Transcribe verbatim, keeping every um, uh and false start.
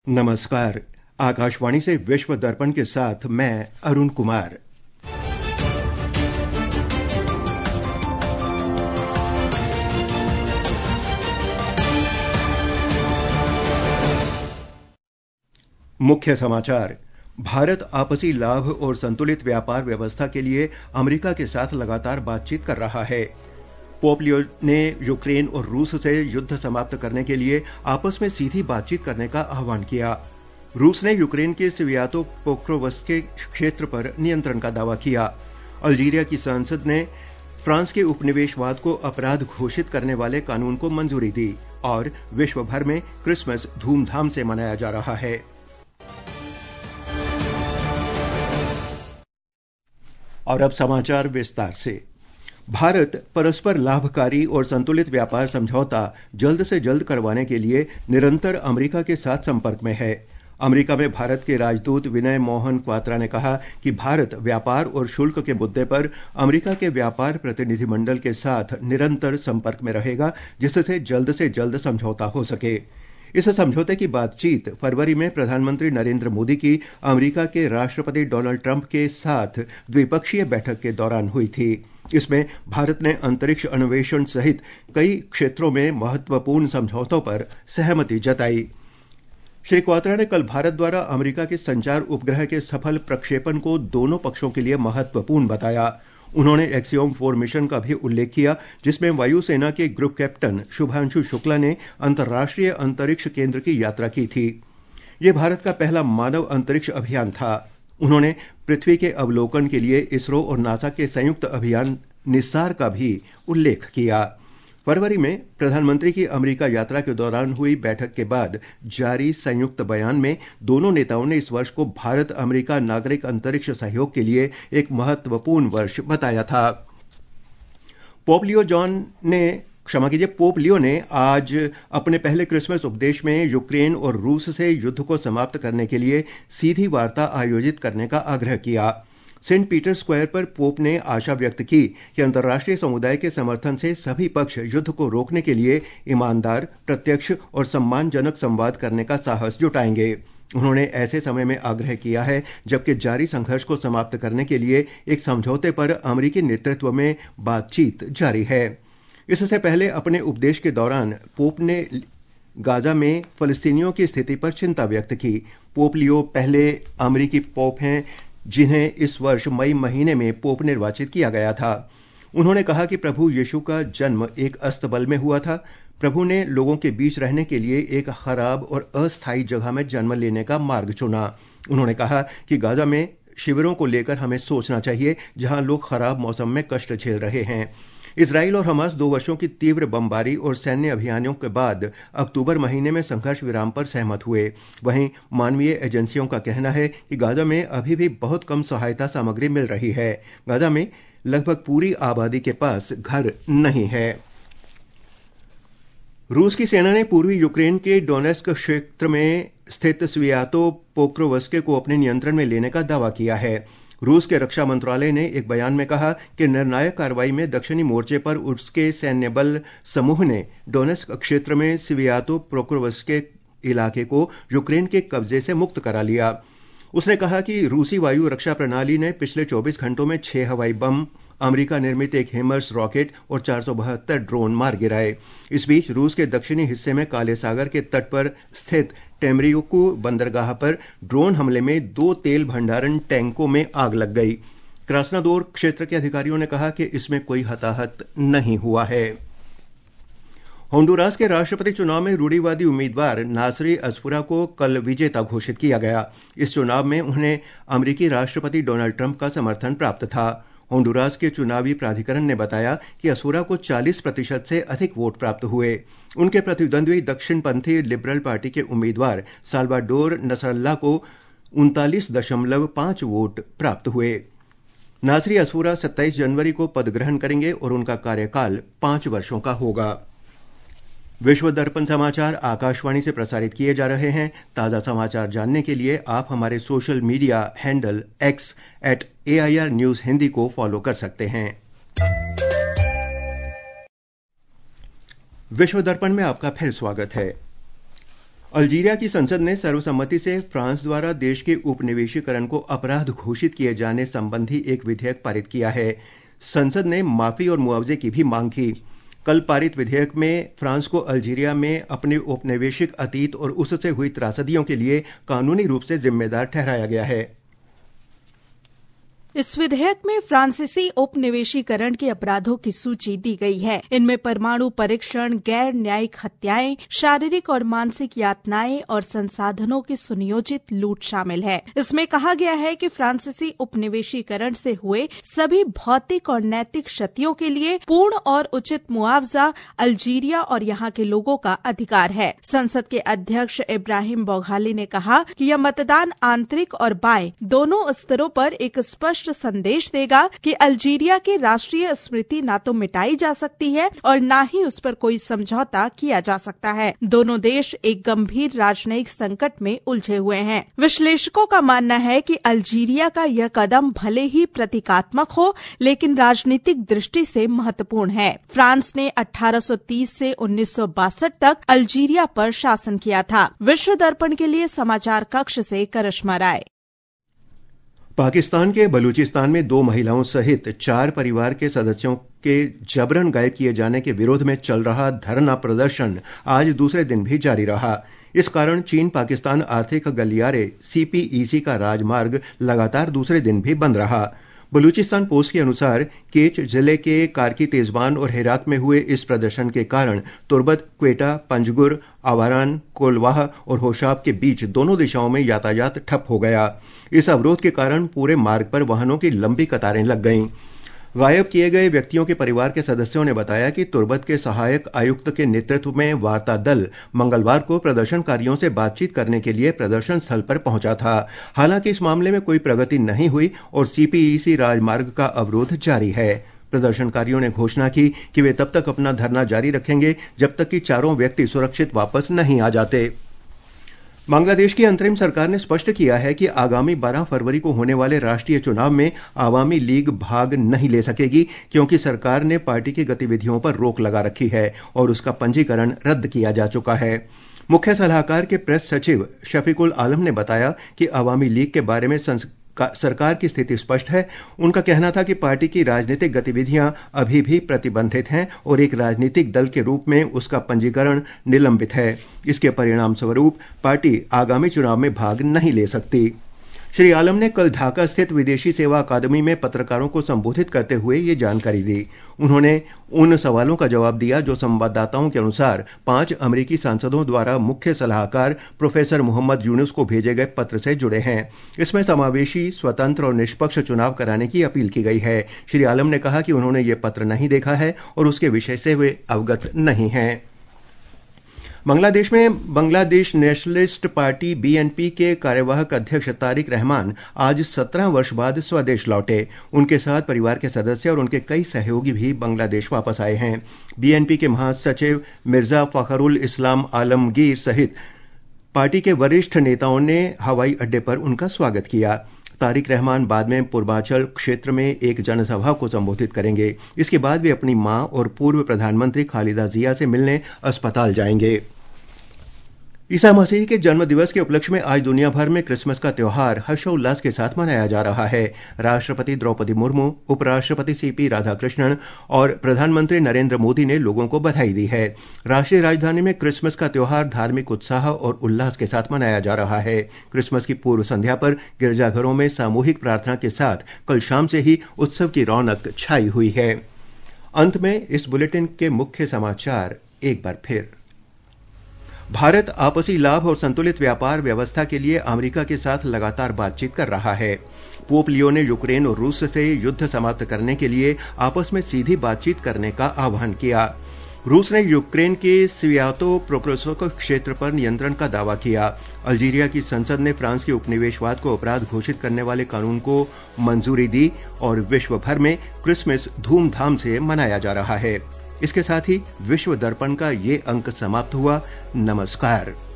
नमस्कार। आकाशवाणी से विश्व दर्पण के साथ मैं अरुण कुमार। मुख्य समाचार। भारत आपसी लाभ और संतुलित व्यापार व्यवस्था के लिए अमेरिका के साथ लगातार बातचीत कर रहा है। पोप लियो ने यूक्रेन और रूस से युद्ध समाप्त करने के लिए आपस में सीधी बातचीत करने का आह्वान किया। रूस ने यूक्रेन के स्वियातो पोक्रोवस्के क्षेत्र पर नियंत्रण का दावा किया। अल्जीरिया की संसद ने फ्रांस के उपनिवेशवाद को अपराध घोषित करने वाले कानून को मंजूरी दी और विश्व भर में क्रिसमस धूमधाम से मनाया जा रहा है। और अब समाचार विस्तार से। भारत परस्पर लाभकारी और संतुलित व्यापार समझौता जल्द से जल्द करवाने के लिए निरंतर अमेरिका के साथ संपर्क में है। अमेरिका में भारत के राजदूत विनय मोहन क्वात्रा ने कहा कि भारत व्यापार और शुल्क के मुद्दे पर अमेरिका के व्यापार प्रतिनिधिमंडल के साथ निरंतर संपर्क में रहेगा, जिससे जल्द से जल्द समझौता हो सके। इस समझौते की बातचीत फरवरी में प्रधानमंत्री नरेंद्र मोदी की अमेरिका के राष्ट्रपति डोनाल्ड ट्रंप के साथ द्विपक्षीय बैठक के दौरान हुई थी। इसमें भारत ने अंतरिक्ष अन्वेषण सहित कई क्षेत्रों में महत्वपूर्ण समझौतों पर सहमति जताई। श्री क्वात्रा ने कल भारत द्वारा अमेरिका के संचार उपग्रह के सफल प्रक्षेपण को दोनों पक्षों के लिए महत्वपूर्ण बताया। उन्होंने एक्सियोम फोर मिशन का भी उल्लेख किया, जिसमें वायुसेना के ग्रुप कैप्टन शुभांशु शुक्ला ने अंतर्राष्ट्रीय अंतरिक्ष केंद्र की यात्रा की थी। यह भारत का पहला मानव अंतरिक्ष अभियान था। उन्होंने पृथ्वी के अवलोकन के लिए इसरो और नासा के संयुक्त अभियान निस्सार का भी उल्लेख किया। फरवरी में प्रधानमंत्री की अमेरिका यात्रा के दौरान हुई बैठक के बाद जारी संयुक्त बयान में दोनों नेताओं ने इस वर्ष को भारत अमेरिका नागरिक अंतरिक्ष सहयोग के लिए एक महत्वपूर्ण वर्ष बताया था। पोप लियो जॉन ने क्षमा कीजिए पोप लियो ने आज अपने पहले क्रिसमस उपदेश में यूक्रेन और रूस से युद्ध को समाप्त करने के लिए सीधी वार्ता आयोजित करने का आग्रह किया। सेंट पीटर स्क्वायर पर पोप ने आशा व्यक्त की कि अंतर्राष्ट्रीय समुदाय के समर्थन से सभी पक्ष युद्ध को रोकने के लिए ईमानदार, प्रत्यक्ष और सम्मानजनक संवाद करने का साहस जुटाएंगे। उन्होंने ऐसे समय में आग्रह किया है जबकि जारी संघर्ष को समाप्त करने के लिए एक समझौते पर अमेरिकी नेतृत्व में बातचीत जारी है। इससे पहले अपने उपदेश के दौरान पोप ने गाजा में फलस्तीनियों की स्थिति पर चिंता व्यक्त की। पोप लियो पहले अमेरिकी पोप हैं जिन्हें इस वर्ष मई महीने में पोप निर्वाचित किया गया था। उन्होंने कहा कि प्रभु यीशु का जन्म एक अस्तबल में हुआ था। प्रभु ने लोगों के बीच रहने के लिए एक खराब और अस्थायी जगह में जन्म लेने का मार्ग चुना। उन्होंने कहा कि गाजा में शिविरों को लेकर हमें सोचना चाहिए, जहां लोग खराब मौसम में कष्ट झेल रहे हैं। इजराइल और हमास दो वर्षों की तीव्र बमबारी और सैन्य अभियानों के बाद अक्टूबर महीने में संघर्ष विराम पर सहमत हुए। वहीं मानवीय एजेंसियों का कहना है कि गाजा में अभी भी बहुत कम सहायता सामग्री मिल रही है। गाजा में लगभग पूरी आबादी के पास घर नहीं है। रूस की सेना ने पूर्वी यूक्रेन के डोनेस्क क्षेत्र में स्थित स्वियातो पोक्रोवस्के को अपने नियंत्रण में लेने का दावा किया है। रूस के रक्षा मंत्रालय ने एक बयान में कहा कि निर्णायक कार्रवाई में दक्षिणी मोर्चे पर उसके सैन्य बल समूह ने डोनेस्क क्षेत्र में स्वियातो पोक्रोवस्के इलाके को यूक्रेन के कब्जे से मुक्त करा लिया। उसने कहा कि रूसी वायु रक्षा प्रणाली ने पिछले चौबीस घंटों में छह हवाई बम, अमेरिका निर्मित एक हेमर्स रॉकेट और चार सौ बहत्तर ड्रोन मार गिराए। इस बीच रूस के दक्षिणी हिस्से में काले सागर के तट पर स्थित टेमरियुकू बंदरगाह पर ड्रोन हमले में दो तेल भंडारण टैंकों में आग लग गई। क्रास्नोदर क्षेत्र के अधिकारियों ने कहा कि इसमें कोई हताहत नहीं हुआ है। होंडुरास के राष्ट्रपति चुनाव में रूढ़िवादी उम्मीदवार नासरी असफुरा को कल विजेता घोषित किया गया। इस चुनाव में उन्हें अमेरिकी राष्ट्रपति डोनाल्ड ट्रंप का समर्थन प्राप्त था। होंडुरास के चुनावी प्राधिकरण ने बताया कि असफुरा को चालीस प्रतिशत से अधिक वोट प्राप्त हुए। उनके प्रतिद्वंद्वी दक्षिणपंथी लिबरल पार्टी के उम्मीदवार साल्वाडोर नसरल्ला को उनतालीस दशमलव पांच वोट प्राप्त हुए। नासरी असफुरा सत्ताईस जनवरी को पद ग्रहण करेंगे और उनका कार्यकाल पांच वर्षों का होगा। विश्व दर्पण समाचार आकाशवाणी से प्रसारित किए जा रहे हैं। ताज़ा समाचार जानने के लिए आप हमारे social media handle X at A I R news Hindi को फॉलो कर सकते हैं। विश्व दर्पण में आपका फिर स्वागत है। अल्जीरिया की संसद ने सर्वसम्मति से फ्रांस द्वारा देश के उपनिवेशीकरण को अपराध घोषित किए जाने संबंधी एक विधेयक पारित किया है। संसद ने माफी और मुआवजे की भी मांग की। कल पारित विधेयक में फ्रांस को अल्जीरिया में अपने औपनिवेशिक अतीत और उससे हुई त्रासदियों के लिए कानूनी रूप से जिम्मेदार ठहराया गया है। इस विधेयक में फ्रांसीसी उपनिवेशीकरण के अपराधों की सूची दी गई है। इनमें परमाणु परीक्षण, गैर न्यायिक हत्याएं, शारीरिक और मानसिक यातनाएं और संसाधनों की सुनियोजित लूट शामिल है। इसमें कहा गया है कि फ्रांसीसी उपनिवेशीकरण से हुए सभी भौतिक और नैतिक क्षतियों के लिए पूर्ण और उचित मुआवजा अल्जीरिया और यहाँ के लोगों का अधिकार है। संसद के अध्यक्ष इब्राहिम बौघाली ने कहा कि यह मतदान आंतरिक और बाह्य दोनों स्तरों पर एक स्पष्ट संदेश देगा कि अल्जीरिया की राष्ट्रीय स्मृति न तो मिटाई जा सकती है और न ही उस पर कोई समझौता किया जा सकता है। दोनों देश एक गंभीर राजनयिक संकट में उलझे हुए हैं। विश्लेषकों का मानना है कि अल्जीरिया का यह कदम भले ही प्रतीकात्मक हो, लेकिन राजनीतिक दृष्टि से महत्वपूर्ण है। फ्रांस ने अठारह सौ तीस से उन्नीस सौ बासठ तक अल्जीरिया पर शासन किया था। विश्व दर्पण के लिए समाचार कक्ष से करिश्मा राय। पाकिस्तान के बलूचिस्तान में दो महिलाओं सहित चार परिवार के सदस्यों के जबरन गायब किए जाने के विरोध में चल रहा धरना प्रदर्शन आज दूसरे दिन भी जारी रहा। इस कारण चीन पाकिस्तान आर्थिक गलियारे सीपीईसी का राजमार्ग लगातार दूसरे दिन भी बंद रहा। बलूचिस्तान पोस्ट के अनुसार केच जिले के कारकी तेजबान और हेरात में हुए इस प्रदर्शन के कारण तुर्बत, क्वेटा, पंजगुर, आवारान, कोलवाह और होशाब के बीच दोनों दिशाओं में यातायात ठप हो गया। इस अवरोध के कारण पूरे मार्ग पर वाहनों की लंबी कतारें लग गईं। गायब किए गए व्यक्तियों के परिवार के सदस्यों ने बताया कि तुर्बत के सहायक आयुक्त के नेतृत्व में वार्ता दल मंगलवार को प्रदर्शनकारियों से बातचीत करने के लिए प्रदर्शन स्थल पर पहुंचा था। हालांकि इस मामले में कोई प्रगति नहीं हुई और सीपीईसी राजमार्ग का अवरोध जारी है। प्रदर्शनकारियों ने घोषणा की कि वे तब तक अपना धरना जारी रखेंगे जब तक कि चारों व्यक्ति सुरक्षित वापस नहीं आ जाते। बांग्लादेश की अंतरिम सरकार ने स्पष्ट किया है कि आगामी बारह फरवरी को होने वाले राष्ट्रीय चुनाव में आवामी लीग भाग नहीं ले सकेगी, क्योंकि सरकार ने पार्टी की गतिविधियों पर रोक लगा रखी है और उसका पंजीकरण रद्द किया जा चुका है। मुख्य सलाहकार के प्रेस सचिव शफीकुल आलम ने बताया कि आवामी लीग के बारे में सरकार की स्थिति स्पष्ट है। उनका कहना था कि पार्टी की राजनीतिक गतिविधियां अभी भी प्रतिबंधित हैं और एक राजनीतिक दल के रूप में उसका पंजीकरण निलंबित है। इसके परिणाम स्वरूप पार्टी आगामी चुनाव में भाग नहीं ले सकती। श्री आलम ने कल ढाका स्थित विदेशी सेवा अकादमी में पत्रकारों को संबोधित करते हुए ये जानकारी दी। उन्होंने उन सवालों का जवाब दिया जो संवाददाताओं के अनुसार पांच अमेरिकी सांसदों द्वारा मुख्य सलाहकार प्रोफेसर मोहम्मद यूनुस को भेजे गए पत्र से जुड़े हैं। इसमें समावेशी, स्वतंत्र और निष्पक्ष चुनाव कराने की अपील की गई है। श्री आलम ने कहा कि उन्होंने ये पत्र नहीं देखा है और उसके विषय से वे अवगत नहीं हैं। बांग्लादेश में बांग्लादेश नेशनलिस्ट पार्टी बीएनपी के कार्यवाहक अध्यक्ष तारिक रहमान आज सत्रह वर्ष बाद स्वदेश लौटे। उनके साथ परिवार के सदस्य और उनके कई सहयोगी भी बांग्लादेश वापस आए हैं। बीएनपी के महासचिव मिर्जा फखरुल इस्लाम आलमगीर सहित पार्टी के वरिष्ठ नेताओं ने हवाई अड्डे पर उनका स्वागत किया। तारिक रहमान बाद में पूर्वांचल क्षेत्र में एक जनसभा को संबोधित करेंगे। इसके बाद वे अपनी मां और पूर्व प्रधानमंत्री खालिदा जिया से मिलने अस्पताल जाएंगे। ईसा मसीह के जन्म दिवस के उपलक्ष्य में आज दुनिया भर में क्रिसमस का त्योहार हर्षोल्लास के साथ मनाया जा रहा है। राष्ट्रपति द्रौपदी मुर्मू, उपराष्ट्रपति सीपी राधाकृष्णन और प्रधानमंत्री नरेंद्र मोदी ने लोगों को बधाई दी है। राष्ट्रीय राजधानी में क्रिसमस का त्योहार धार्मिक उत्साह और उल्लास के साथ मनाया जा रहा है। क्रिसमस की पूर्व संध्या पर गिरजाघरों में सामूहिक प्रार्थना के साथ कल शाम से ही उत्सव की रौनक छाई हुई है। अंत में इस बुलेटिन के मुख्य समाचार एक बार फिर। भारत आपसी लाभ और संतुलित व्यापार व्यवस्था के लिए अमेरिका के साथ लगातार बातचीत कर रहा है। पोप लियो ने यूक्रेन और रूस से युद्ध समाप्त करने के लिए आपस में सीधी बातचीत करने का आह्वान किया। रूस ने यूक्रेन के स्वियातो प्रोक्रोसोव क्षेत्र पर नियंत्रण का दावा किया। अल्जीरिया की संसद ने फ्रांस के उपनिवेशवाद को अपराध घोषित करने वाले कानून को मंजूरी दी और विश्व भर में क्रिसमस धूमधाम से मनाया जा रहा है। इसके साथ ही विश्व दर्पण का ये अंक समाप्त हुआ। नमस्कार।